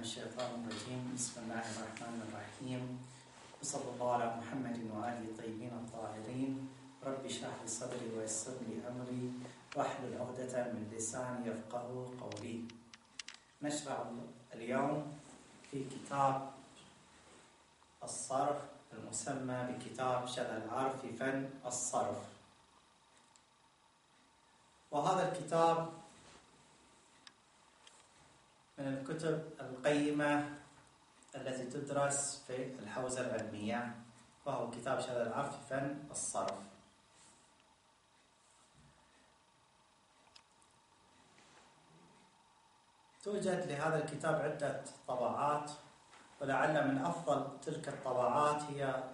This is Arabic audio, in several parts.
الشيطان الرجيم. بسم الله الرحمن الرحيم، وصلى الله على محمد وآله الطيبين الطاهرين. رب اشرح لي صدري ويسر لي أمري واحلل عقدة من لساني يفقهوا قولي. نشرع اليوم في كتاب الصرف المسمى بكتاب شذا العرف في فن الصرف. وهذا الكتاب من الكتب القيمة التي تدرس في الحوزة العلمية، وهو كتاب شذا العرف في فن الصرف. توجد لهذا الكتاب عدة طبعات، ولعل من أفضل تلك الطبعات هي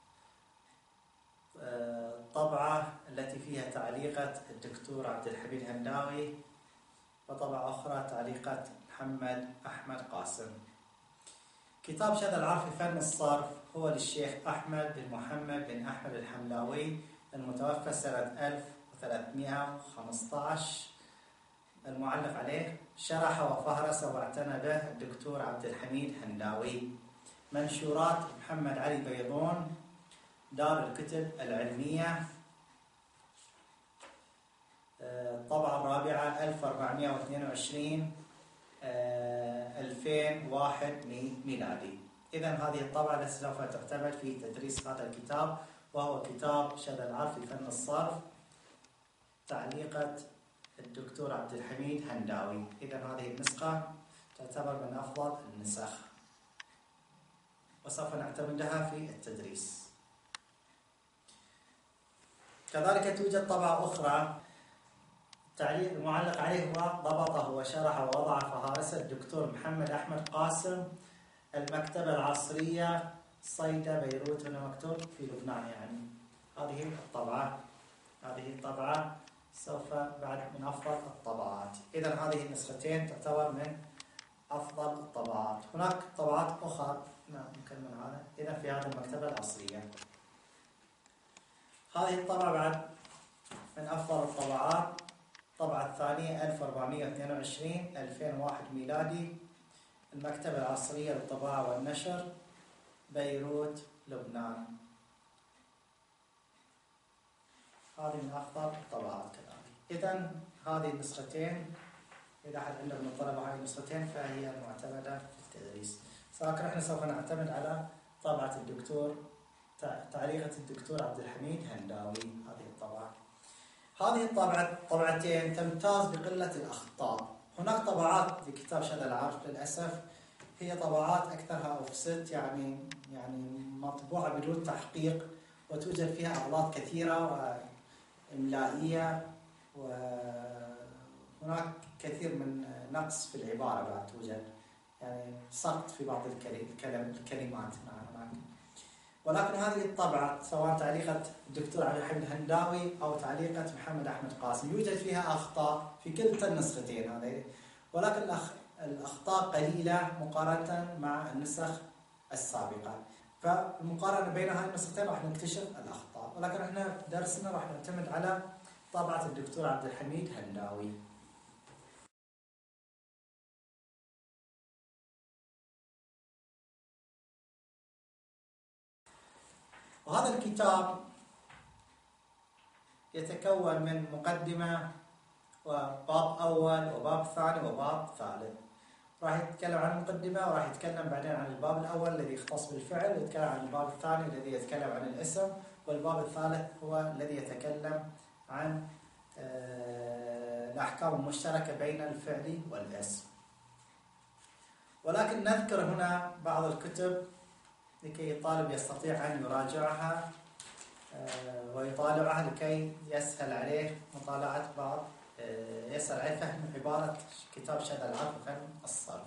الطبعة التي فيها تعليقة الدكتور عبد الحميد هنداوي، وطبعة أخرى تعليقة محمد أحمد قاسم. كتاب شذا العرف في فن الصرف هو للشيخ أحمد بن محمد بن أحمد الحملاوي المتوفى سنة 1315. المعلق عليه شرح وفهرس واعتنى به الدكتور عبد الحميد هنداوي. منشورات محمد علي بيضون، دار الكتب العلمية، الطبعة الرابعة 1422 2001 ميلادي. إذن هذه الطبعة التي سوف تعتمد في تدريس هذا الكتاب، وهو كتاب شذا العرف في فن الصرف، تعليقة الدكتور عبد الحميد هنداوي. إذن هذه النسخة تعتبر من أفضل النسخ، وسوف نعتمدها في التدريس. كذلك توجد طبعة أخرى التعليق المعلق عليه هو ضبطه وشرح ووضع فهارسه الدكتور محمد أحمد قاسم، المكتبة العصرية، صيدا، بيروت. هنا مكتوب في لبنان. يعني هذه الطبعة سوف بعد من أفضل الطبعات. إذن هذه النسختين تعتبر من أفضل الطبعات. هناك طبعات أخرى ممكن من هذا. إذن في هذه المكتبة العصرية هذه الطبعة بعد من أفضل الطبعات. الطبعة الثانية 1422 2001 ميلادي، المكتبة العصرية للطباعة والنشر، بيروت، لبنان. هذه من أفضل الطبعات كذلك. إذن هذه النسختين، إذا أحد عنده من الطلبة هذه النسختين فهي المعتمدة في التدريس. لكن احنا سوف نعتمد على طبعة تعليقة الدكتور عبد الحميد هنداوي. هذه الطبعتين تمتاز بقلة الأخطاء. هناك طبعات لكتاب شذا العرف للأسف هي طبعات أكثرها أوفست، يعني مطبوعة بدون تحقيق، وتوجد فيها أغلاط كثيرة وإملائية، وهناك كثير من نقص في العبارة بعد توجد، يعني سقط في بعض الكلمات هناك. ولكن هذه الطبعة سواء تعليقة الدكتور عبد الحميد هنداوي أو تعليقة محمد أحمد قاسم يوجد فيها أخطاء في كلتا النسختين هذه، ولكن الأخطاء قليلة مقارنة مع النسخ السابقة. فالمقارنة بين هذه النسختين راح نكتشف الأخطاء، ولكن احنا درسنا راح نعتمد على طبعة الدكتور عبد الحميد هنداوي. وهذا الكتاب يتكون من مقدمة وباب أول وباب ثاني وباب ثالث. راح يتكلم عن المقدمة، وراح يتكلم بعدين عن الباب الأول الذي يختص بالفعل، ويتكلم عن الباب الثاني الذي يتكلم عن الاسم، والباب الثالث هو الذي يتكلم عن الأحكام المشتركة بين الفعل والاسم. ولكن نذكر هنا بعض الكتب لكي الطالب يستطيع أن يراجعها ويطالعها لكي يسهل عليه مطالعة يسهل عليه فهم عبارة كتاب شذا العرف في فن الصرف.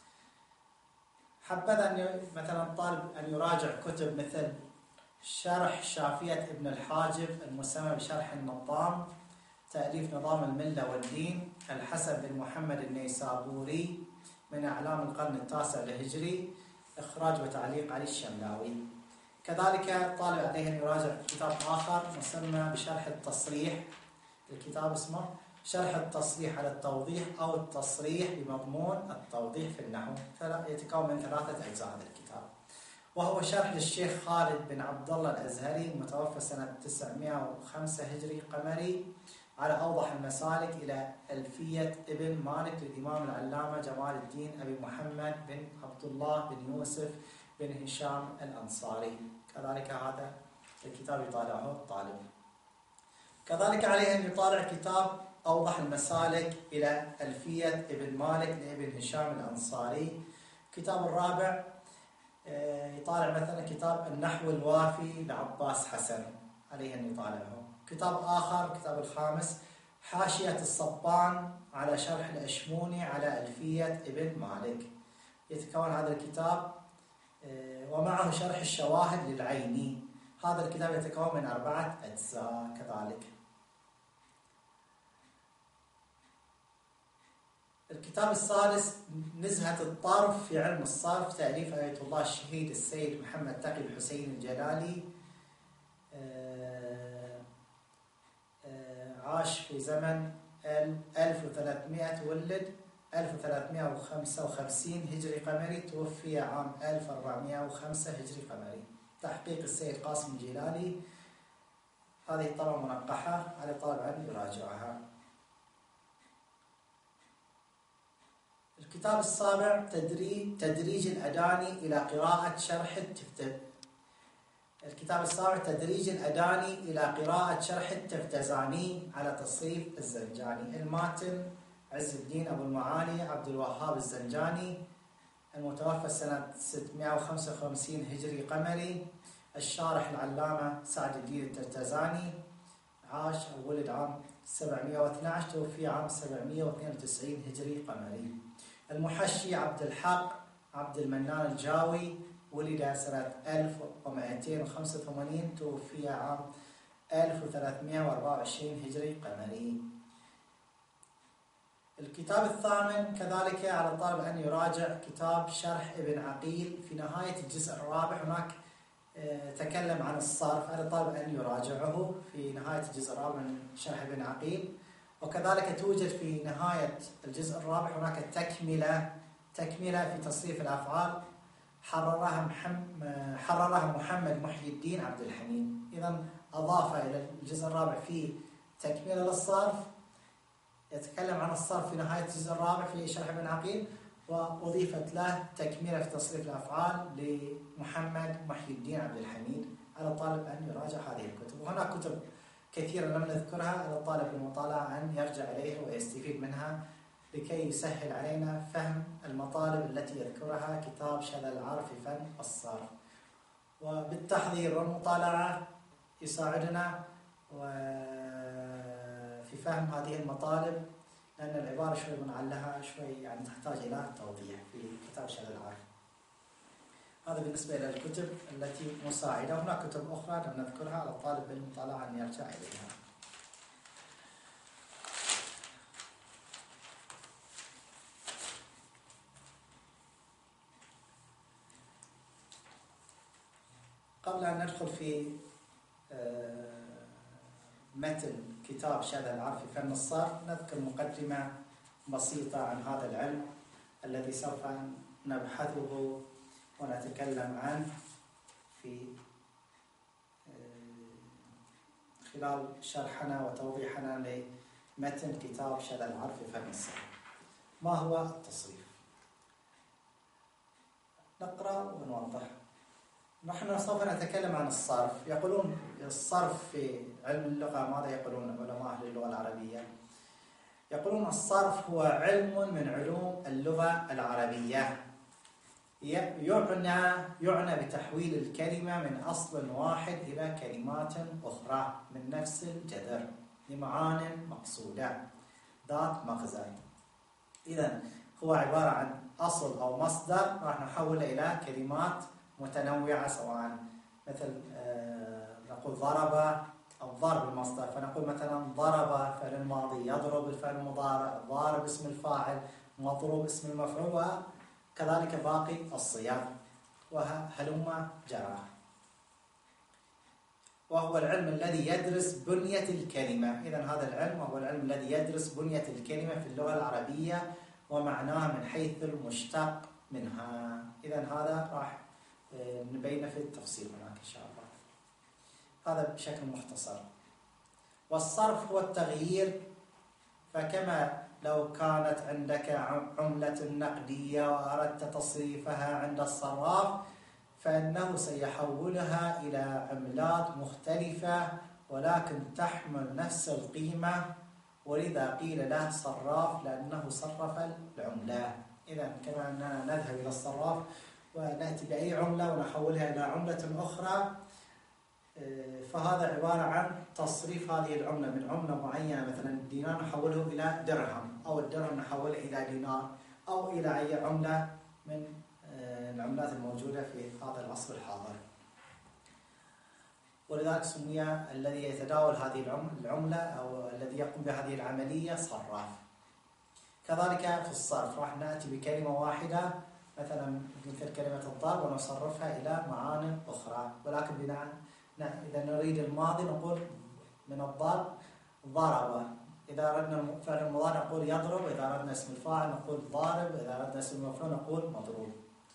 حبذا مثلا الطالب أن يراجع كتب مثل شرح شافية ابن الحاجب المسمى بشرح النظام، تأليف نظام الملة والدين، الحسن بن محمد النيسابوري، من أعلام القرن التاسع الهجري، إخراج وتعليق علي الشملاوي. كذلك الطالب عليه أن يراجع كتاب آخر مسمى بشرح التصريح، الكتاب اسمه شرح التصريح على التوضيح أو التصريح بمضمون التوضيح في النحو، فيتكون من 3 أجزاء هذا الكتاب. وهو شرح للشيخ خالد بن عبد الله الأزهري المتوفى سنة 905 هجري قمري على أوضح المسالك إلى ألفية ابن مالك للإمام العلامة جمال الدين أبي محمد بن عبد الله بن يوسف بن هشام الأنصاري. كذلك هذا الكتاب يطالعه الطالب. كذلك عليه أن يطالع كتاب أوضح المسالك إلى ألفية ابن مالك لابن هشام الأنصاري. الكتاب الرابع يطالع مثلا كتاب النحو الوافي لعباس حسن، عليه أن يطالعه. كتاب آخر، الكتاب الخامس، حاشية الصبان على شرح الأشموني على ألفية ابن مالك. يتكون هذا الكتاب ومعه شرح الشواهد للعيني. هذا الكتاب يتكون من 4 أجزاء كذلك. الكتاب السادس نزهة الطرف في علم الصرف، تأليف آية الله الشهيد السيد محمد تقي الحسين الجلالي. عاش في زمن 1300، ولد 1355 هجري قمري، توفي عام 1405 هجري قمري. تحقيق السيد قاسم الجلالي. هذه الطبعة منقحة، على الطالب أن يراجعها. الكتاب السابع تدريج الأداني إلى قراءة شرح الكتاب السابع تدريج الأداني إلى قراءة شرح التفتزاني على تصريف الزنجاني. الماتن عز الدين أبو المعالي عبد الوهاب الزنجاني، المتوفى سنة 655 هجري قمري. الشارح العلامة سعد الدين الترتزاني، عاش أو ولد عام 712، توفي عام 792 هجري قمري. المحشي عبد الحق عبد المنان الجاوي، ولد سنة 1285، توفي عام 1324 هجري قمري. الكتاب الثامن كذلك على الطالب أن يراجع كتاب شرح ابن عقيل. في نهاية الجزء الرابع هناك تكلم عن الصرف، على الطالب أن يراجعه في نهاية الجزء الرابع من شرح ابن عقيل. وكذلك توجد في نهاية الجزء الرابع هناك تكملة في تصريف الأفعال، حررها محمد محي الدين عبد الحميد. إذن أضاف إلى الجزء الرابع في تكملة للصرف، يتكلم عن الصرف في نهاية الجزء الرابع في شرح ابن عقيل، وأضيفت له تكملة في تصريف الأفعال لمحمد محي الدين عبد الحميد. على الطالب أن يراجع هذه الكتب. وهناك كتب كثيرة لم نذكرها، على الطالب المطالعة أن يرجع إليها ويستفيد منها لكي يسهل علينا فهم المطالب التي يذكرها كتاب شذا العار في فن الصرف. وبالتحضير والمطالعة يساعدنا في فهم هذه المطالب، لأن العبارة شوي منعلها، شوي يعني تحتاج إلى توضيح في كتاب شذا العار. هذا بالنسبة إلى الكتب التي مساعدة. هناك كتب أخرى لم نذكرها، على الطالب بالمطالعة أن يرجع إليها. قبل أن ندخل في متن كتاب شذا العار في فن الصرف، نذكر مقدمة بسيطة عن هذا العلم الذي سوف نبحثه ونتكلم عنه في خلال شرحنا وتوضيحنا لمتن كتاب شذا العار في فن الصرف. ما هو التصريف؟ نقرأ ونوضح. نحن سوف نتكلم عن الصرف. يقولون الصرف في علم اللغة، ماذا يقولون علماء أهل اللغة العربية؟ يقولون الصرف هو علم من علوم اللغة العربية، يعنى بتحويل الكلمة من أصل واحد إلى كلمات أخرى من نفس الجذر لمعان مقصودة ذات مغزى. إذن هو عبارة عن أصل أو مصدر راح نحوله إلى كلمات متنوعة، سواء مثل نقول ضرب، الضرب المصدر، فنقول مثلا ضرب فعل الماضي، يضرب الفعل المضارع، ضارب اسم الفاعل، مضروب اسم المفعول، وكذلك باقي الصيغ وهلم جرى. وهو العلم الذي يدرس بنية الكلمة. إذن هذا العلم وهو العلم الذي يدرس بنية الكلمة في اللغة العربية ومعناها من حيث المشتق منها. إذن هذا راح نبينه في التفصيل هناك إن شاء الله. هذا بشكل مختصر. والصرف هو التغيير، فكما لو كانت عندك عملة نقدية وأردت تصريفها عند الصراف فإنه سيحولها إلى عملات مختلفة ولكن تحمل نفس القيمة، ولذا قيل له صراف لأنه صرف العملة. إذا كما أننا نذهب إلى الصراف ونأتي بأي عملة ونحولها إلى عملة أخرى، فهذا عبارة عن تصريف هذه العملة من عملة معينة، مثلا الدينار نحوله إلى درهم، أو الدرهم نحوله إلى دينار، أو إلى أي عملة من العملات الموجودة في هذا العصر الحاضر. ولذلك سمي الذي يتداول هذه العملة أو الذي يقوم بهذه العملية صراف. كذلك في الصرف راح نأتي بكلمة واحدة مثلا مثل كلمة الضرب ونصرفها إلى معاني أخرى، ولكن بناء إذا نريد الماضي نقول من الضرب ضرب، إذا أردنا فعل المضارع نقول يضرب، إذا أردنا اسم الفاعل نقول ضارب، إذا أردنا اسم المفعول نقول مضروب.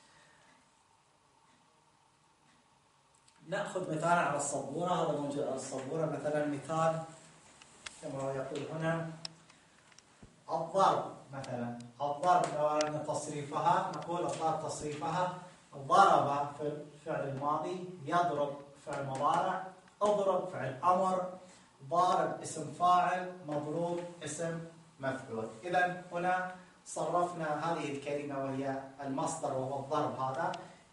نأخذ مثال على السبورة، هذا موجود على السبورة. مثلا مثال كما هو يقول هنا الضرب، مثلا الضرب لو أردنا تصريفها نقول الضرب تصريفها ضرب في الفعل الماضي، يضرب فعل مضارع، اضرب فعل أمر، ضارب اسم فاعل، مضروب اسم مفعول. إذا هنا صرفنا هذه الكلمة وهي المصدر وهو الضرب هذا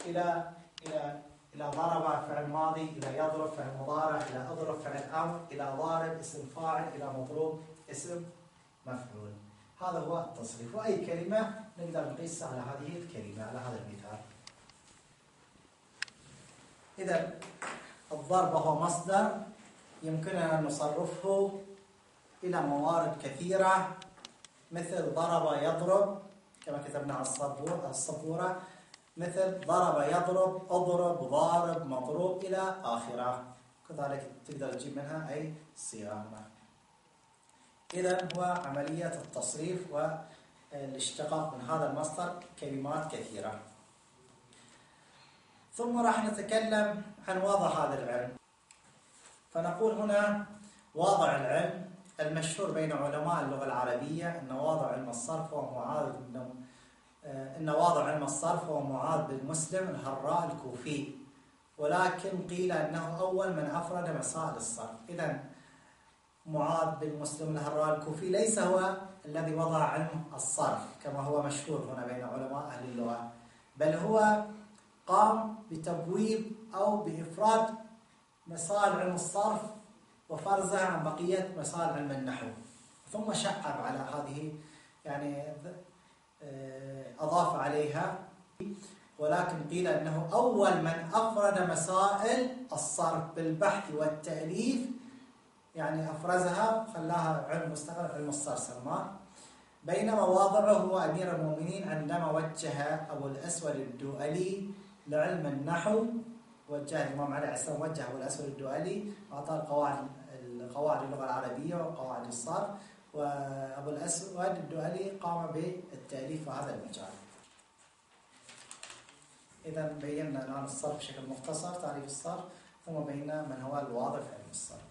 إلى ضرب فعل ماضي، إلى يضرب فعل مضارع، إلى اضرب فعل أمر، إلى ضارب اسم فاعل، إلى مضروب اسم مفعول. هذا هو التصريف. وأي كلمة نقدر نقيس على هذه الكلمة على هذا المثال. إذا الضرب هو مصدر يمكننا أن نصرفه إلى موارد كثيرة، مثل ضرب يضرب كما كتبنا على السبورة، مثل ضرب يضرب، اضرب، ضارب، مضروب إلى آخره. كذلك تقدر تجيب منها أي صيغة. إذا هو عملية التصريف والاشتقاق من هذا المصدر كلمات كثيرة. ثم راح نتكلم عن وضع هذا العلم. فنقول هنا وضع العلم المشهور بين علماء اللغة العربية أن وضع علم الصرف هو معاذ بن مسلم الهراء الكوفي، ولكن قيل أنه أول من أفرد مسائل الصرف. إذن معاذ بن مسلم الهراء الكوفي ليس هو الذي وضع علم الصرف كما هو مشهور هنا بين علماء أهل اللغة، بل هو قام بتبويب أو بإفراد مسائل علم الصرف وفرزها عن بقية مسائل علم النحو، ثم شعب على هذه، يعني أضاف عليها. ولكن قيل أنه أول من أفرد مسائل الصرف بالبحث والتأليف، يعني أفرزها خلاها علم مستقل، علم الصرف سماه. بينما واضعه هو أمير المؤمنين عندما وجه أبو الأسود الدؤلي لعلم النحو، وجه الإمام علي عليه السلام وجه أبو الأسود الدؤلي وأعطاه قواعد اللغة العربية وقواعد الصرف، وأبو الأسود الدؤلي قام بالتأليف في هذا المجال. إذا بينا الآن الصرف بشكل مختصر، تعريف الصرف، ثم بينا من هو الواضع في علم الصرف.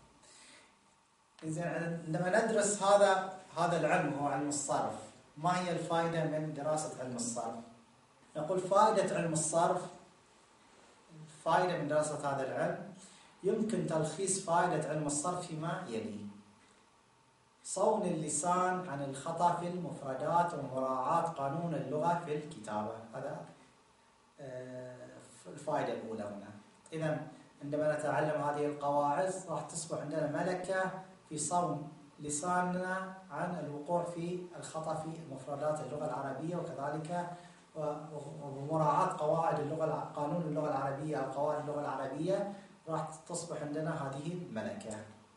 عندما ندرس هذا العلم هو علم الصرف، ما هي الفائدة من دراسة علم الصرف؟ نقول فائدة علم الصرف، فائدة من دراسة هذا العلم يمكن تلخيص فائدة علم الصرف فيما يلي: صون اللسان عن الخطأ في المفردات ومراعاة قانون اللغة في الكتابة. هذا الفائدة الأولى هنا. إذا عندما نتعلم هذه القواعد راح تصبح عندنا ملكة في صون لساننا عن الوقوع في الخطأ في مفردات اللغة العربية، وكذلك ومراعاة قواعد اللغة، قانون اللغة العربية أو قواعد اللغة العربية، راح تصبح عندنا هذه الملكة.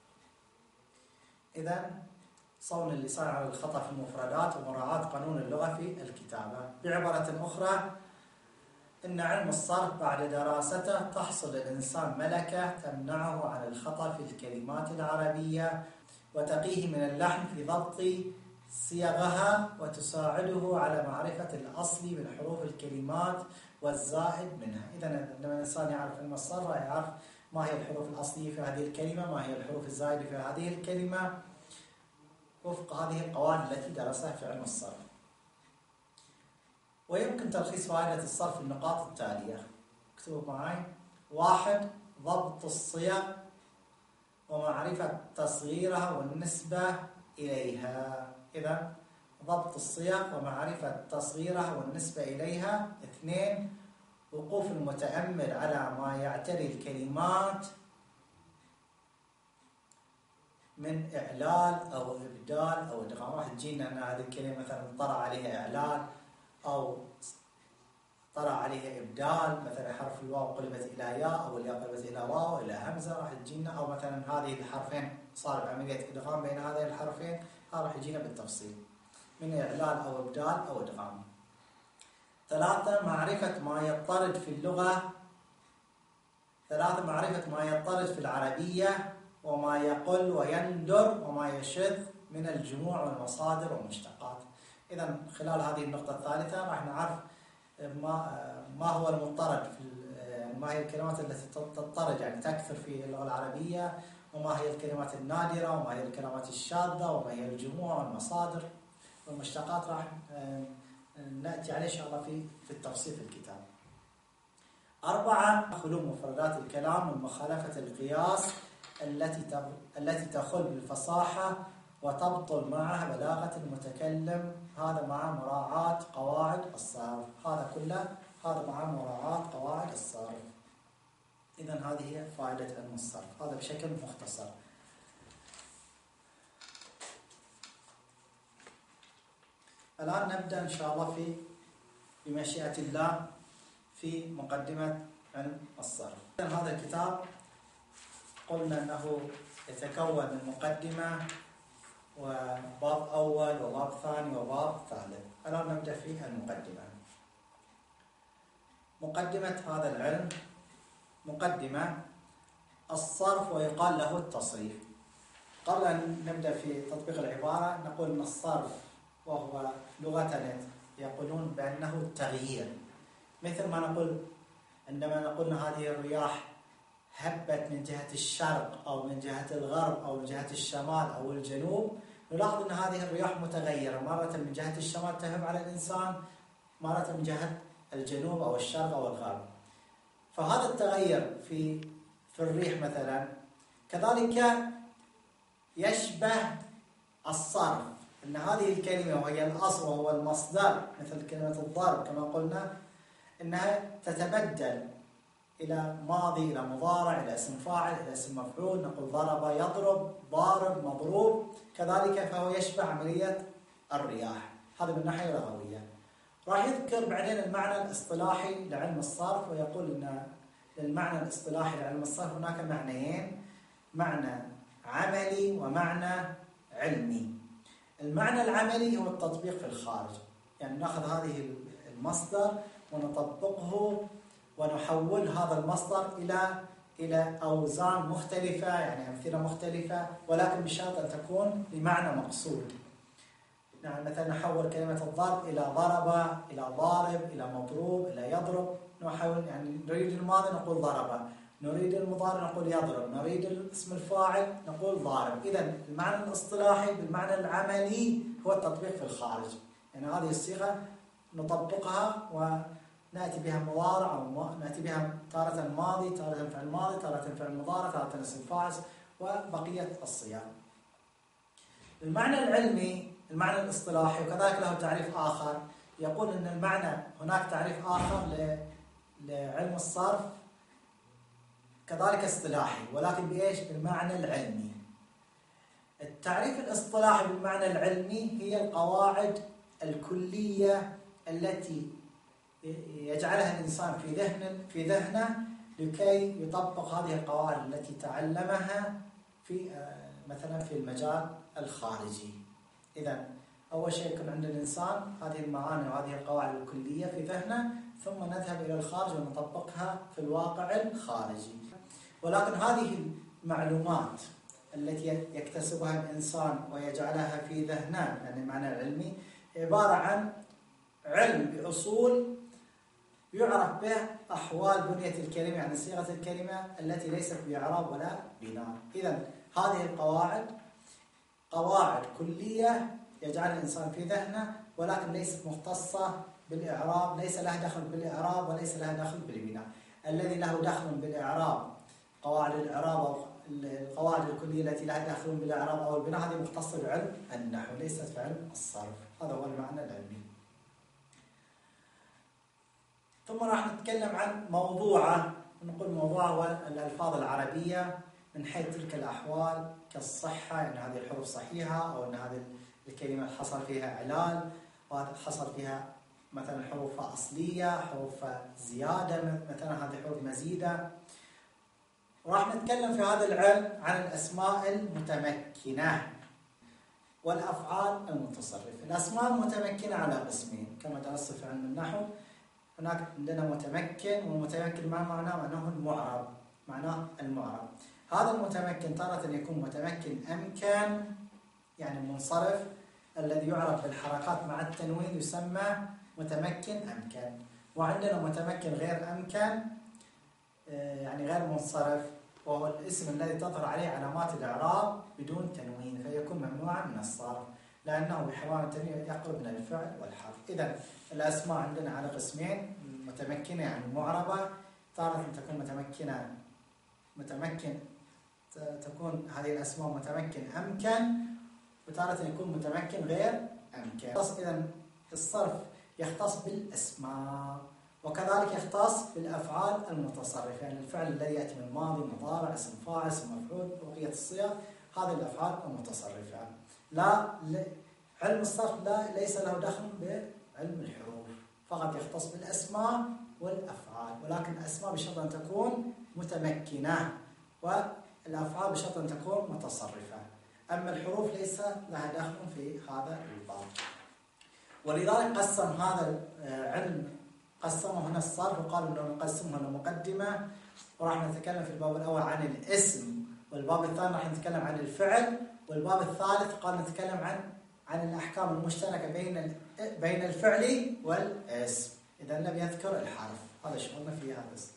إذا صون اللسان عن الخطأ في المفردات ومراعاة قانون اللغة في الكتابة. بعبارة أخرى، إن علم الصرف بعد دراسته تحصل الإنسان ملكة تمنعه عن الخطأ في الكلمات العربية وتقيه من اللحن في ضبط صيغها وتساعده على معرفة الأصل من حروف الكلمات والزائد منها. إذا لما الإنسان يعرف علم الصرف راح يعرف ما هي الحروف الأصلية في هذه الكلمة، ما هي الحروف الزائدة في هذه الكلمة، وفق هذه القواعد التي درسها في علم الصرف. ويمكن تلخيص فائدة الصرف النقاط التالية، اكتبوا معي. 1. ضبط الصيغ ومعرفة تصغيرها والنسبة إليها. إذا ضبط الصيغ ومعرفة تصغيرها والنسبة إليها. 2. وقوف المتأمل على ما يعتري الكلمات من إعلال أو إبدال أو إدغام. راح تجينا أن هذه الكلمة مثلا طرأ عليها إعلال أو طرأ عليها إبدال، مثلا حرف الواو قلبت إلى ياء أو الياء قلبت إلى واو إلى همزة راح تجينا، أو مثلا هذه الحرفين صار عملية إدغام بين هذين الحرفين، هذا راح يجينا بالتفصيل من إعلال أو إبدال أو إدغام. 3. معرفة ما يضطرد في اللغة. 3. معرفة ما يضطرد في العربية وما يقل ويندر وما يشذ من الجموع والمصادر والمشتقات. إذا خلال هذه النقطة الثالثة راح نعرف ما هو المضطرد ما هي الكلمات التي تضطرد يعني تكثر في اللغة العربية، وما هي الكلمات النادرة، وما هي الكلمات الشاذة، وما هي الجموع والمصادر والمشتقات. راح نأتي عليه إن شاء الله في التفصيل في الكتاب. 4. خلو مفردات الكلام من مخالفة القياس التي تخل بالفصاحة وتبطل معها بلاغة المتكلم، هذا مع مراعاة قواعد الصرف. هذا كله هذا مع مراعاة قواعد الصرف. إذن هذه هي فائدة علم الصرف، هذا بشكل مختصر. الآن نبدأ إن شاء الله بمشيئة الله في مقدمة علم الصرف. هذا الكتاب قلنا أنه يتكون من مقدمة وباب أول وباب ثاني وباب ثالث. الآن نبدأ في المقدمة. مقدمة هذا العلم. مقدمة الصرف ويقال له التصريف. قبل أن نبدأ في تطبيق العبارة نقول أن الصرف وهو لغة يقولون بأنه التغيير، مثل ما نقول عندما نقول أن هذه الرياح هبت من جهة الشرق أو من جهة الغرب أو من جهة الشمال أو الجنوب، نلاحظ أن هذه الرياح متغيرة، مرة من جهة الشمال تهب على الإنسان، مرة من جهة الجنوب أو الشرق أو الغرب. فهذا التغير في الريح مثلا كذلك يشبه الصرف، أن هذه الكلمة وهي الأصل وهو المصدر، مثل كلمة الضرب كما قلنا أنها تتبدل إلى ماضي إلى مضارع إلى اسم فاعل إلى اسم مفعول. نقول ضرب يضرب، ضارب مضروب، كذلك فهو يشبه عملية الرياح. هذا من ناحية لغوية. راح يذكر بعدين المعنى الاصطلاحي لعلم الصرف، ويقول أن للمعنى الاصطلاحي لعلم الصرف هناك معنيين، معنى عملي ومعنى علمي. المعنى العملي هو التطبيق في الخارج، يعني نأخذ هذه المصدر ونطبقه ونحول هذا المصدر إلى أوزان مختلفة، يعني أمثلة مختلفة، ولكن بشرط أن تكون بمعنى مقصود. يعني مثلا نحول كلمة الضرب إلى ضرب، إلى ضارب، إلى مضروب، إلى يضرب. نحول يعني نريد الماضي نقول ضرب، نريد المضارع نقول يضرب، نريد اسم الفاعل نقول ضارب. إذا المعنى الاصطلاحي بالمعنى العملي هو التطبيق في الخارج، يعني هذه الصيغة نطبقها ونأتي بها مضارع أو نأتي بها تارة ماضي، تارة فعل ماضي، تارة فعل مضارع، تارة اسم فاعل، وبقية الصيغ. المعنى العلمي المعنى الاصطلاحي وكذلك له تعريف آخر، يقول أن المعنى هناك تعريف آخر لعلم الصرف كذلك اصطلاحي، ولكن بإيش؟ بالمعنى العلمي. التعريف الاصطلاحي بالمعنى العلمي هي القواعد الكلية التي يجعلها الإنسان في ذهنه لكي يطبق هذه القواعد التي تعلمها مثلا في المجال الخارجي. إذا أول شيء يكون عند الإنسان هذه المعاني وهذه القواعد الكلية في ذهنه، ثم نذهب إلى الخارج ونطبقها في الواقع الخارجي. ولكن هذه المعلومات التي يكتسبها الإنسان ويجعلها في ذهنه، يعني المعنى العلمي، عبارة عن علم بأصول يعرف به أحوال بنية الكلمة، يعني صيغة الكلمة التي ليست بإعراب ولا بناء. إذن هذه القواعد قواعد كلية يجعل الإنسان في ذهنه، ولكن ليست مختصة بالإعراب، ليس لها دخل بالإعراب وليس لها دخل بالبناء. الذي له دخل بالإعراب قواعد الإعراب أو القواعد الكلية التي لها دخل بالإعراب أو البناء، هذه مختصة بعلم النحو ليست بعلم الصرف. هذا هو المعنى العلمي. ثم راح نتكلم عن موضوعه، نقول موضوعه هو الألفاظ العربية من حيث تلك الأحوال كالصحة، يعني هذه الحروف صحيحة، أو أن هذه الكلمة حصل فيها علال، وحصل فيها مثلا حروف أصلية، حروف زيادة، مثلا هذه حروف مزيدة. وراح نتكلم في هذا العلم عن الأسماء المتمكنة والأفعال المتصرفة. الأسماء المتمكنة على قسمين كما درست في علم النحو. هناك عندنا متمكن، والمتمكن ما معناه؟ معناه المعرب، معناه المعرب. هذا المتمكن تارة يكون متمكن أمكن، يعني منصرف، الذي يعرف بالحركات مع التنوين يسمى متمكن أمكن. وعندنا متمكن غير أمكن، يعني غير منصرف، وهو الاسم الذي تظهر عليه علامات الإعراب بدون تنوين، فيكون ممنوعا من الصرف لأنه بحوالي التنوين يقرب من الفعل والحرف. إذا الأسماء عندنا على قسمين: متمكنة يعني معربة، تارة تكون متمكن تكون هذه الأسماء متمكن أمكن، وتارة يكون متمكن غير أمكن. إذا الصرف يختص بالأسماء، وكذلك يختص بالأفعال المتصرفة، يعني الفعل الذي يأتي من ماضي، مضارع، اسم فاعل، اسم مفعول، بقية الصيغ، هذه الأفعال المتصرفة. علم الصرف ليس له دخل بعلم الحروف، فقط يختص بالأسماء والأفعال، ولكن الأسماء بشرط أن تكون متمكنة، والأفعال بشرط أن تكون متصرفة. أما الحروف ليس لها دخل في هذا الباب. ولذلك قسم هذا العلم، قسمه هنا الصرف، وقالوا أنه نقسمه لمقدمة، وراح نتكلم في الباب الأول عن الاسم، والباب الثاني راح نتكلم عن الفعل، والباب الثالث قال نتكلم عن الأحكام المشتركة بين الفعل والاسم. إذا لم يذكر الحرف، هذا شغلنا في هذا الاسم.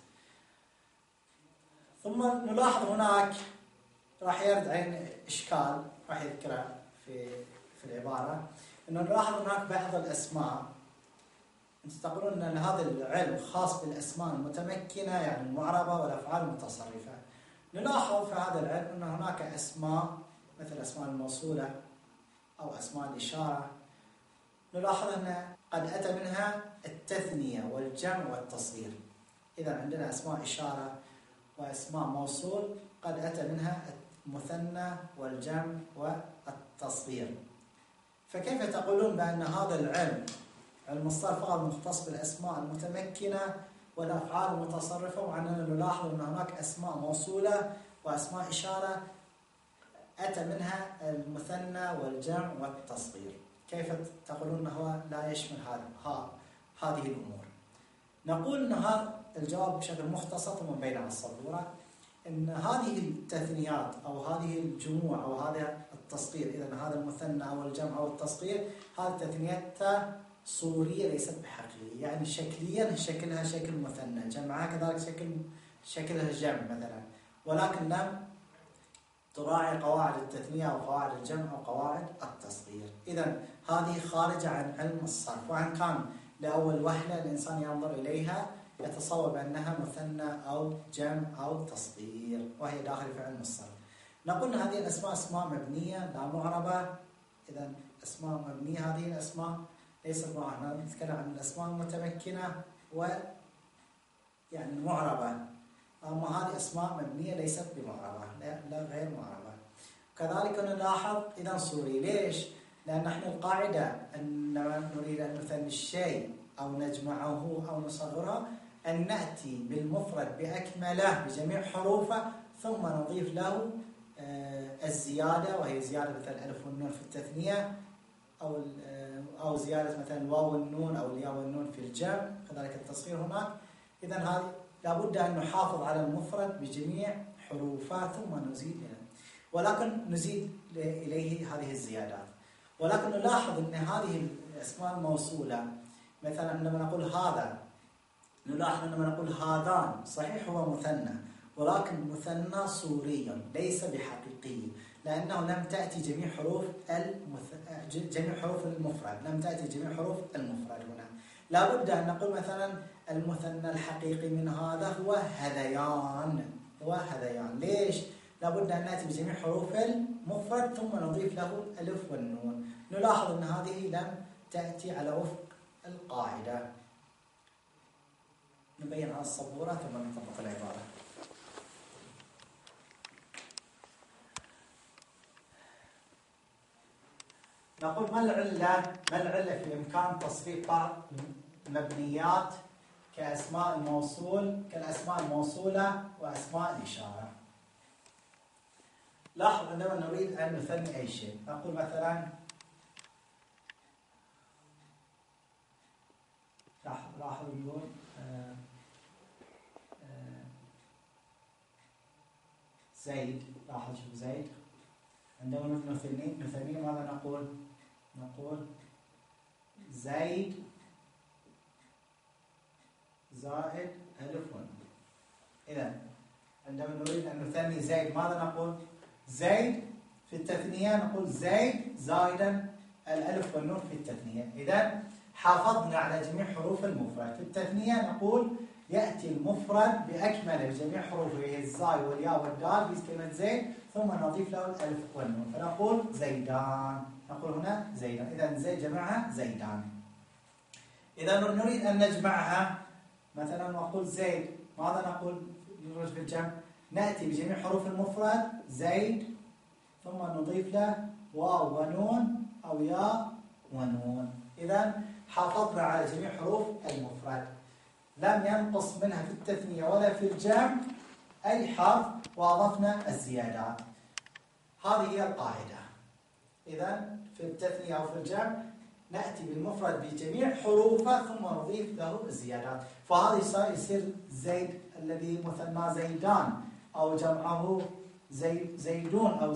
ثم نلاحظ هناك راح يرد علينا إشكال راح يذكره في العبارة، إنه نلاحظ هناك بعض الأسماء أنتم تقولون أن هذا العلم خاص بالأسماء المتمكنة يعني المعربة والأفعال المتصرفة. نلاحظ في هذا العلم أن هناك أسماء مثل أسماء الموصولة أو أسماء الإشارة، نلاحظ أن قد أتى منها التثنية والجمع والتصغير. إذا عندنا أسماء إشارة وأسماء موصول قد أتى منها المثنى والجمع والتصغير. فكيف تقولون بأن هذا العلم علم الصرف فقط مختص بالأسماء المتمكنة والأفعال المتصرفة، وعننا نلاحظ أن هناك أسماء موصولة وأسماء إشارة أتى منها المثنى والجمع والتصغير؟ كيف تقولون أنه لا يشمل هذه الأمور؟ نقول أن هذا الجواب بشكل مختصر ثم بين على السبورة، أن هذه التثنيات أو هذه الجموع أو هذا التصغير، إذا هذا المثنى أو الجمع أو التصغير، هذه التثنيات صورية ليست بحقيقية، يعني شكليا شكلها شكل مثنى، جمعها كذلك شكلها جمع مثلا، ولكن لم تراعي قواعد التثنية أو قواعد الجمع أو قواعد التصغير. إذا هذه خارجة عن علم الصرف، وإن كان لأول وهلة الإنسان ينظر إليها يتصور بأنها مثنى أو جمع أو تصغير، وهي داخل في علم الصرف. نقول أن هذه الأسماء أسماء مبنية لا معربة. إذا أسماء مبنية، هذه الأسماء ليست معربة. نتكلم عن الأسماء المتمكنة يعني المعربة، أما هذه أسماء مبنية ليست بمعربة، لا غير معربة. كذلك نلاحظ إذا صوري. ليش؟ لأن نحن القاعدة أن نريد أن نثني الشيء أو نجمعه أو نصغره أن نأتي بالمفرد بأكمله بجميع حروفه، ثم نضيف له الزيادة، وهي زيادة مثل الألف والنون في التثنية، أو زيادة مثلا واو النون أو الياء والنون في الجمع، كذلك التصغير هناك. إذا هذه لابد أن نحافظ على المفرد بجميع حروفه ثم نزيد إليه، ولكن نزيد إليه هذه الزيادات. ولكن نلاحظ أن هذه الأسماء الموصولة مثلا عندما نقول هذا، نلاحظ عندما نقول هذان صحيح هو مثنى، ولكن مثنى صوري ليس بحقيقي، لأنه لم تأتي جميع حروف المفرد، لم تأتي جميع حروف المفرد هنا. لابد أن نقول مثلا المثنى الحقيقي من هذا هو هذيان، هو هذيان. ليش؟ لابد أن نأتي بجميع حروف المفرد ثم نضيف له الألف والنون. نلاحظ أن هذه لم تأتي على وفق القاعدة. نبين على السبورة ثم نطبق العبارة. نقول ما العلة في إمكان تصريف بعض المبنيات كأسماء الموصول كالأسماء الموصولة وأسماء الإشارة. لاحظ عندما نريد أن نثني أي شيء نقول مثلا لاحظ نقول زيد. لاحظ شوف زيد، عندما نثني ماذا نقول؟ نقول زيد زائد ألف ونون. إذا عندما نريد أن نثني زيد ماذا نقول؟ زيد في التثنية نقول زيد زائدا الألف والنون في التثنية. إذا حافظنا على جميع حروف المفرد. في التثنية نقول يأتي المفرد بأكمله بجميع حروفه، وهي الزاي والياء والدال في كلمة زيد، ثم نضيف له الألف والنون فنقول زيدان. نقول هنا زيدان. إذا زيد جمعها زيدان. إذا نريد أن نجمعها مثلا نقول زيد، ماذا نقول في الجمع؟ نأتي بجميع حروف المفرد زيد ثم نضيف له واو ونون أو ياء ونون. إذا حافظنا على جميع حروف المفرد، لم ينقص منها في التثنية ولا في الجمع أي حرف، وأضفنا الزيادات. هذه هي القاعدة. إذا في التثنية أو في الجمع نأتي بالمفرد بجميع حروفه ثم نضيف له الزيادات. فهذا يصير زيد الذي مثنى زيدان أو جمعه زيدون أو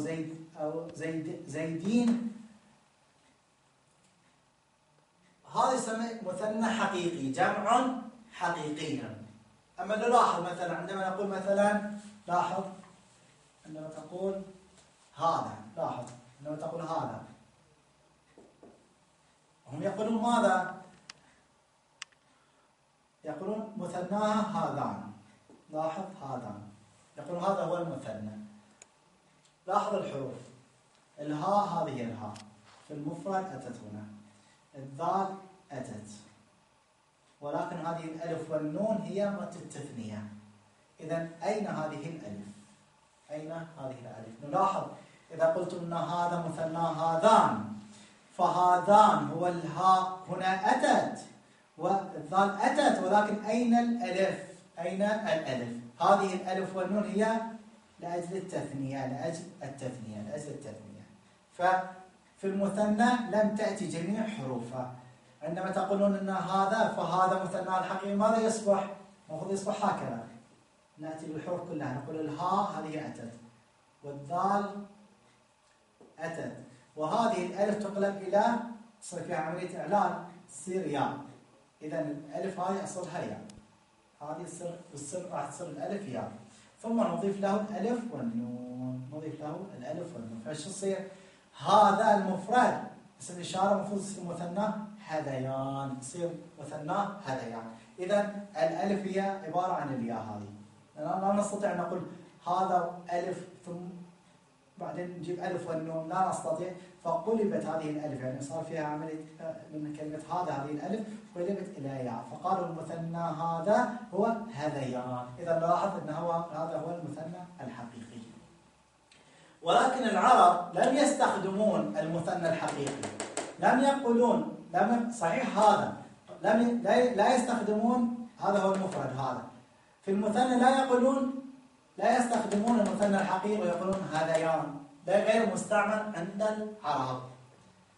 زيدين، هذا يسمى مثنى حقيقي، جمع حقيقيا. أما نلاحظ مثلا عندما نقول مثلا، لاحظ عندما تقول هذا، لاحظ عندما تقول هذا هم يقولون ماذا؟ يقولون مثناها هذان. لاحظ هذان، يقولون هذا هو المثنى. لاحظ الحروف، الهاء هذه الهاء في المفرد أتت هنا، الذال أتت، ولكن هذه الألف والنون هي مت التثنية. إذن أين هذه الألف؟ أين هذه الألف؟ نلاحظ إذا قلت أن هذا مثنى هذان، فهذان هو الهاء هنا أتت والذال أتت، ولكن أين الألف؟ أين الألف؟ هذه الألف والنون هي لأجل التثنية، لأجل التثنية. ففي المثنى لم تأتي جميع حروفها. عندما تقولون أن هذا فهذا مثنى الحقيقي ماذا يصبح؟ المفروض يصبح هكذا، نأتي بالحروف كلها، نقول الهاء هذه أتت والذال أتت، وهذه الألف تقلب إلى تصير فيها عملية إعلان تصير ياء. إذا الألف هذه أصلها ياء، هذه تصير راح تصير الألف ياء، ثم نضيف له الألف والنون، نضيف له الألف والنون. فايش يصير؟ هذا المفرد اسم الإشارة المفروض يصير مثنى هذيان، يصير مثنى هذيان. إذا الألف هي عبارة عن الياء هذه. لا نستطيع أن نقول هذا ألف ثم بعدين نجيب ألف والنون، لا نستطيع. فقلبت هذه الألف، يعني صار فيها عملية من كلمة هذه الألف قلبت إلى ياء، فقالوا المثنى هذا هو هذيان. إذا نلاحظ أن هذا هو المثنى الحقيقي. ولكن العرب لم يستخدمون المثنى الحقيقي، لم يقولون صحيح هذا، لا يستخدمون هذا هو المفرد هذا في المثنى، لا يستخدمون المثنى الحقيقي ويقولون هذيان، ده غير مستعمل عند العرب.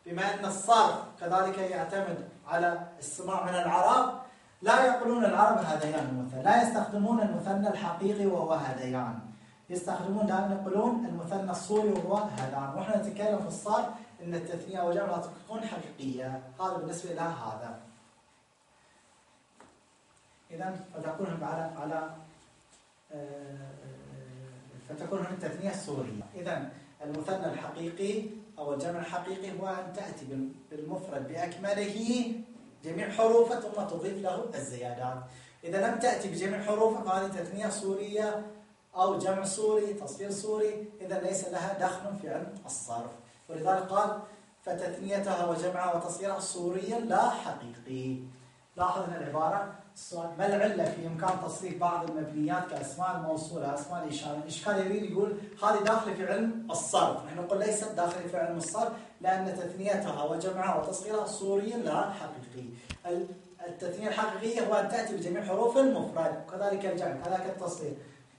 بما أن الصرف كذلك يعتمد على السماع من العرب، لا يقولون العرب هذيان المثنى، لا يستخدمون المثنى الحقيقي وهو هذيان، يستخدمون دائما يقولون المثنى الصوري وهو هذان. ونحن نتكلم في الصرف أن التثنية والجمع لا تكون حقيقية. هذا بالنسبة إلى هذا. إذا فتكون هنا التثنية الصورية. إذا المثنى الحقيقي أو الجمع الحقيقي هو أن تأتي بالمفرد بأكمله جميع حروفه ثم تضيف له الزيادات. إذا لم تأتي بجميع حروفه فهذه تثنية صورية أو جمع صوري، تصغير صوري، إذا ليس لها دخل في علم الصرف. ولذلك قال فتثنيتها وجمعها وتصغيرها صوريا لا حقيقي. لاحظ هنا العبارة السؤال: ما العلة في إمكان تصريف بعض المبنيات كأسماء الموصولة، أسماء الإشارة؟ الإشكال يريد يقول هذه داخلة في علم الصرف، نحن نقول ليست داخلة في علم الصرف لأن تثنيتها وجمعها وتصغيرها صوريا لا حقيقي. التثنية الحقيقية هو أن تأتي بجميع حروف المفرد، وكذلك الجمع كذلك التصغير.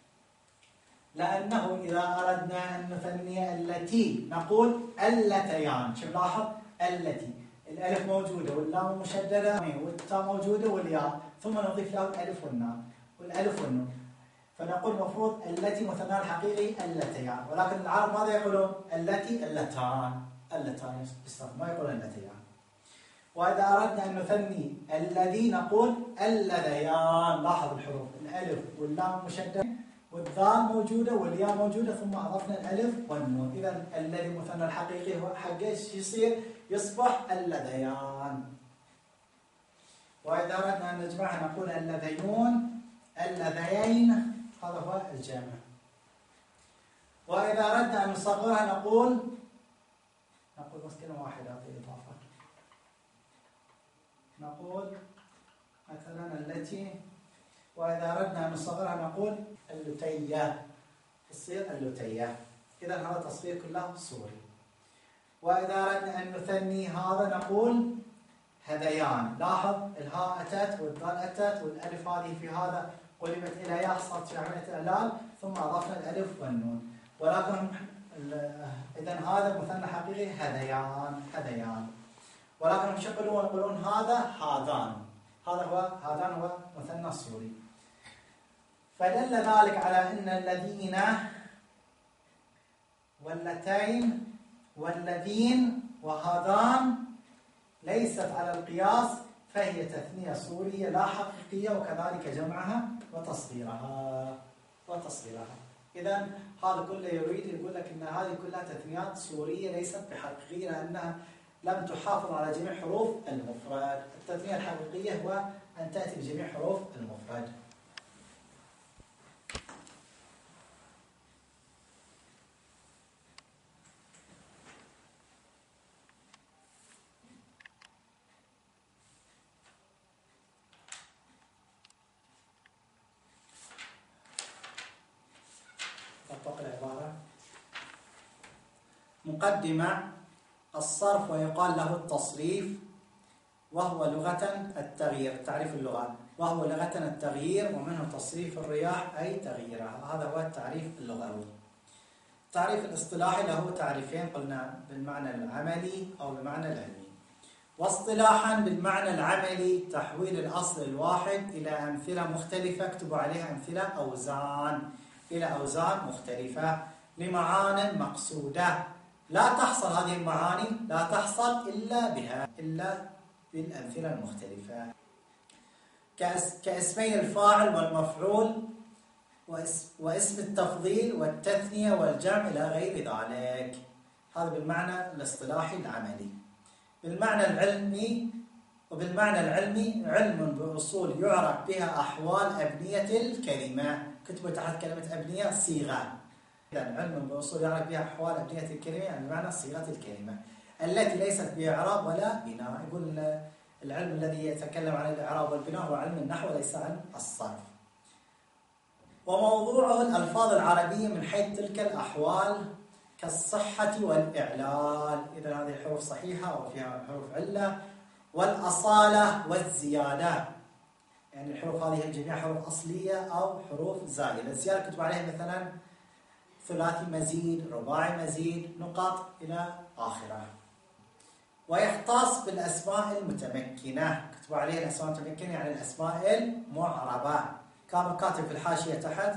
لأنه إذا أردنا أن نثني التي نقول اللتيان. شوف لاحظ التي، الألف موجودة واللام مشددة والتاء موجودة والياء، ثم نضيف له الألف والنون والألف والنون، فنقول المفروض التي مثناها الحقيقي اللتيان. ولكن العرب ماذا يقولون؟ التي اللتان، اللتان ما يقولون اللتيان. وإذا أردنا أن نثني الذي نقول اللذيان. لاحظ الحروف، الألف واللام مشددة والذال موجودة والياء موجودة، ثم أضفنا الألف والنون. إذا الذي مثنى الحقيقي هو حقه ايش يصير؟ يصبح اللذيان. وإذا أردنا أن نجمعها نقول اللذيون، اللذيين، هذا هو الجمع. وإذا أردنا أن نصغرها نقول بس كلمة واحدة في الإضافة، نقول مثلا التي. وإذا أردنا أن نصغرها نقول اللتية، تصير اللتية. إذا هذا تصغير كله صوري. وإذا أردنا أن نثني هذا نقول هذيان. لاحظ الهاء أتت والدال أتت والألف هذه في هذا قلبت إلى ياء، صارت في عملية إعلال، ثم أضفنا الألف والنون. ولكن إذا هذا مثنى حقيقي هذيان. ولكن هم يقولون هذا هذان. هذان هو مثنى الصوري. فدل ذلك على أن الذين واللتين والذين وهذان ليست على القياس، فهي تثنية صورية لا حقيقية، وكذلك جمعها وتصغيرها. إذا هذا كله يريد يقول لك أن هذه كلها تثنيات صورية ليست بحقيقية، لأنها لم تحافظ على جميع حروف المفرد. التثنية الحقيقية هو أن تأتي بجميع حروف المفرد. طبق العبارة. مقدمة: الصرف ويقال له التصريف، وهو لغة التغيير. تعريف اللغة: وهو لغة التغيير، ومنه تصريف الرياح أي تغييرها. هذا هو التعريف اللغوي. التعريف الاصطلاحي له تعريفين، قلنا بالمعنى العملي أو بالمعنى العلمي. واصطلاحا بالمعنى العملي تحويل الأصل الواحد إلى أمثلة مختلفة، اكتبوا عليها أمثلة أوزان، إلى أوزان مختلفة لمعان مقصودة. لا تحصل هذه المعاني لا تحصل إلا بالأمثلة المختلفة، كاسمي الفاعل والمفعول واسم التفضيل والتثنية والجمع إلى غير ذلك. هذا بالمعنى الاصطلاحي العملي. بالمعنى العلمي علم بأصول يعرف بها أحوال أبنية الكلمة. كتبوا تحت كلمة أبنية صيغة. إذن علم بأصول يعرف بها أحوال أبنية الكلمة، يعني بمعنى صيغة الكلمة التي ليست بإعراب ولا بناء. يقول العلم الذي يتكلم عن الإعراب والبناء هو علم النحو وليس علم الصرف. وموضوعه الألفاظ العربية من حيث تلك الأحوال كالصحة والإعلال، إذا هذه الحروف صحيحة وفيها حروف علة، والأصالة والزيادة، يعني الحروف هذه جميع حروف أصلية أو حروف زائدة. الزيادة كتب عليها مثلا ثلاثي مزيد، رباعي مزيد، نقط إلى آخره. ويختص بالأسماء المتمكنة. كتبوا عليه الأسماء المتمكنة يعني الأسماء المعربة. كانوا كاتب في الحاشية تحت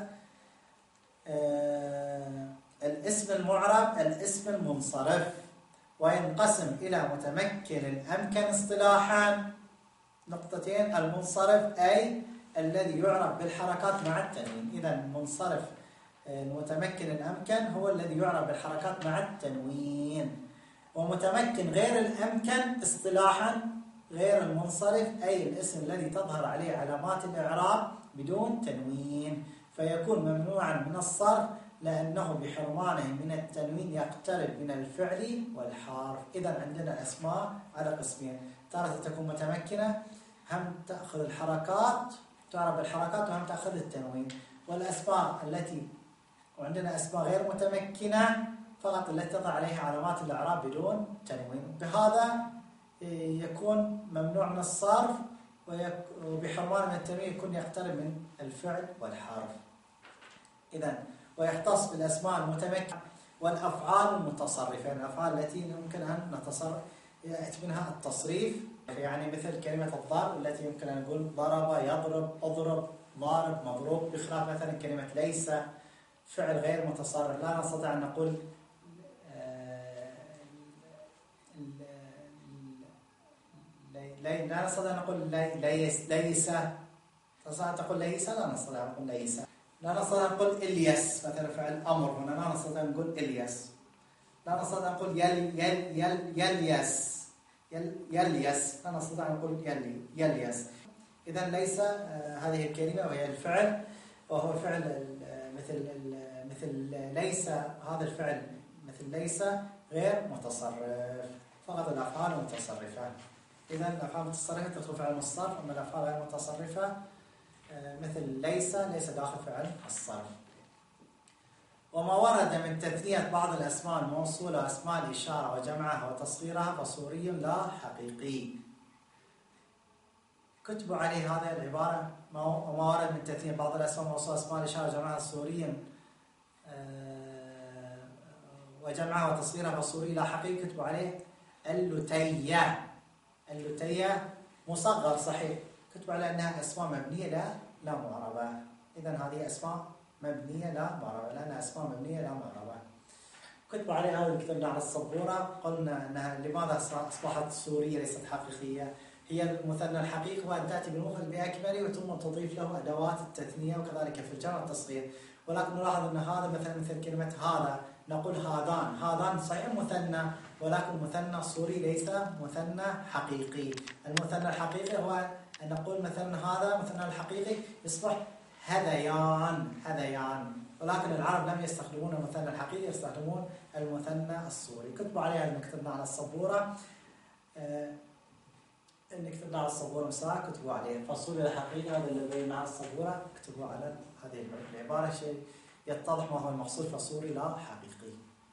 الاسم المعرب الاسم المنصرف، وينقسم إلى متمكن أمكن اصطلاحا نقطتين، المنصرف أي الذي يعرف بالحركات مع التنوين. إذا المنصرف المتمكن الأمكن هو الذي يعرف بالحركات مع التنوين. ومتمكن غير الأمكن اصطلاحا غير المنصرف أي الاسم الذي تظهر عليه علامات الإعراب بدون تنوين، فيكون ممنوعا من الصرف لأنه بحرمانه من التنوين يقترب من الفعل والحرف. إذا عندنا أسماء على قسمين، تارة تكون متمكنة هم تأخذ الحركات تعرف بالحركات وهم تأخذ التنوين، والأسماء التي وعندنا أسماء غير متمكنة فقط التي تضع عليها علامات الإعراب بدون تنوين. بهذا يكون ممنوع من الصرف وبحرمان من التنوين يكون يقترب من الفعل والحرف. إذن ويختص بالأسماء المتمكنة والأفعال المتصرفة، يعني الأفعال التي يمكن أن يأتي منها التصريف، يعني مثل كلمة الضرب التي يمكن أن نقول ضرب يضرب اضرب ضارب مضروب، بخلاف مثلا كلمة ليس فعل غير متصرف لا نستطيع أن نقول لا نستطيع أن نقول ليس. تستطيع أن تقول ليس؟ لا نستطيع أن نقول ليس. لا نستطيع أن نقول إليس مثلا فعل أمر، هنا لا نستطيع أن نقول إليس. لا نستطيع أن نقول يليس لا نستطيع أن نقول يليس. إذن ليس هذه الكلمة وهي الفعل، وهو فعل مثل ليس، هذا الفعل مثل ليس غير متصرف، فقط الأفعال المتصرفة. إذن الأفعال المتصرفة تدخل فعل الصرف، أما الأفعال غير المتصرفة مثل ليس داخل فعل الصرف. وما ورد من تثنية بعض الأسماء الموصولة أسماء الإشارة وجمعها وتصغيرها فصوري لا حقيقي. كتبوا عليه هذه العبارة وما ورد من تثنية بعض الأسماء الموصولة أسماء الإشارة وجمعها صوريا وجمعها وتصغيرها فصوري لا حقيقي. كتبوا عليه اللتية مصغر صحيح، كتبوا على أنها أسماء مبنية لا معربة. إذن هذه أسماء مبنية لا معربة لأنها أسماء مبنية لا معربة. كتبوا عليه هذا الكتاب على السبورة. قلنا أنها لماذا أصبحت صورية ليست حقيقية؟ هي المثنى الحقيقي وأن تأتي بالمفرد بأكمله وثم تضيف له أدوات التثنية وكذلك في الجمع والتصغير. ولكن نلاحظ أن هذا مثل كلمة هذا نقول هذان صحيح مثنى، ولكن مثنى صوري ليس مثنى حقيقي. المثنى الحقيقي هو أن نقول مثلا هذا مثنى الحقيقي يصبح هذيان، ولكن العرب لم يستخدمون المثنى الحقيقي، يستخدمون المثنى الصوري. كتبوا عليها اللي كتبنا على السبورة، اللي كتبنا على السبورة مساء كتبوا عليه فصول الحقيقي هذا اللي بينا على السبورة كتبوا على هذه العبارة شيء يتضح ما هو المقصود فصوري لا حقيقي.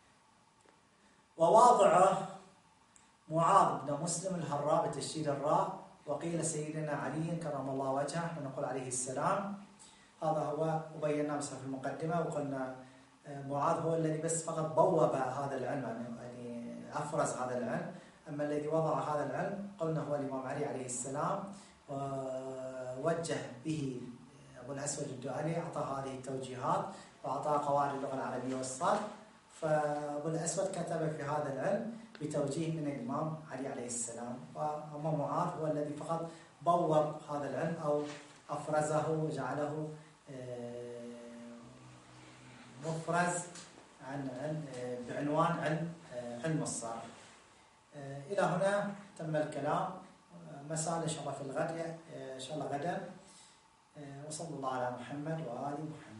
وواضعه معاذ بن مسلم الهراء بتشديد الراء، وقيل سيدنا علي كرم الله وجهه ونقول عليه السلام. هذا هو وبينا مثلا في المقدمة وقلنا معاذ هو الذي بس فقط بوب هذا العلم، يعني أفرز هذا العلم، أما الذي وضع هذا العلم قلنا هو الإمام علي عليه السلام، ووجه به أبو الأسود الدؤلي، أعطى هذه التوجيهات وأعطى قواعد اللغة العربية والصرف. فأبو الأسود كتب في هذا العلم بتوجيه من الإمام علي عليه السلام، وأما معاذ هو الذي فقط بوب هذا العلم أو أفرزه وجعله مفرز بعنوان علم الصرف. إلى هنا تم الكلام. مساء إن شاء الله في الغد إن شاء الله غدا. وصلى الله على محمد وآل محمد.